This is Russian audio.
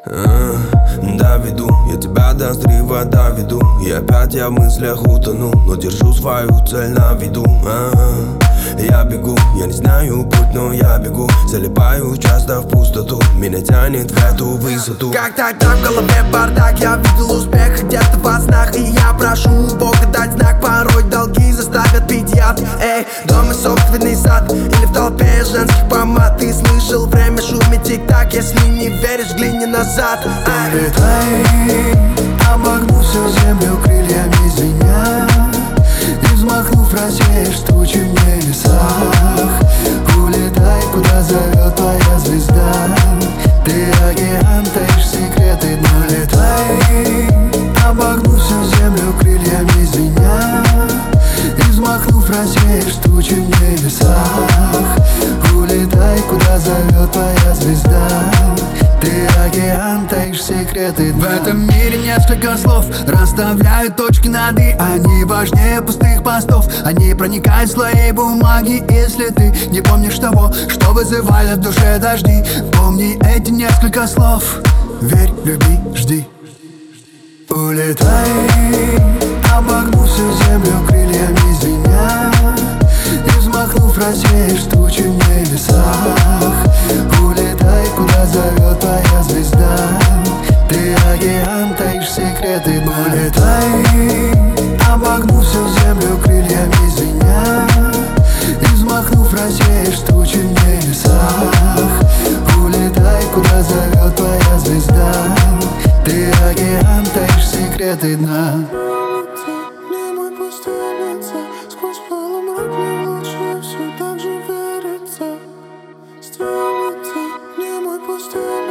Доведу, я тебя до взрыва доведу. И опять я в мыслях утону, но держу свою цель на виду. Я бегу, я не знаю путь, но я бегу. Залипаю часто в пустоту, меня тянет в эту высоту. Как тогда в голове бардак, я видел успех где-то во снах. И я прошу Бога дать знак, порой долги заставят пить яд. Эй, дом и собственный сад, или в толпе женских помад. Ты слышал, время шумит тик-так, если не веришь, гляни назад. Улетай, обогнув всю землю крыльями звеня, и взмахнув рассеешь тучи в небесах. Улетай, куда зовет твоя звезда. Ты океан, таишь секреты дна. Летай, обогнув всю землю крыльями звеня, и взмахнув рассеешь тучи в небесах. Улетай, куда зовет твоя звезда. Ты океан, таишь секреты дна. В этом мире несколько слов расставляют точки над «и». Они важнее пустых постов, они проникают в слои бумаги. Если ты не помнишь того, что вызывали в душе дожди, помни эти несколько слов: верь, люби, жди. Улетай, обогнув всю землю крыльями звеня, и взмахнув рассеешь тучи в небесах. Улетай, куда зовет твоя звезда. Ты океан, таишь секреты дна. Улетай, обогнув всю землю крыльями звеня, и взмахнув рассеешь тучи в небесах. Улетай, куда зовет твоя звезда. Ты океан, таишь секреты дна. Мне мой путь стелется, сквозь полумрак мне в лучи все так же верится. Стелется, мне мой путь стелется.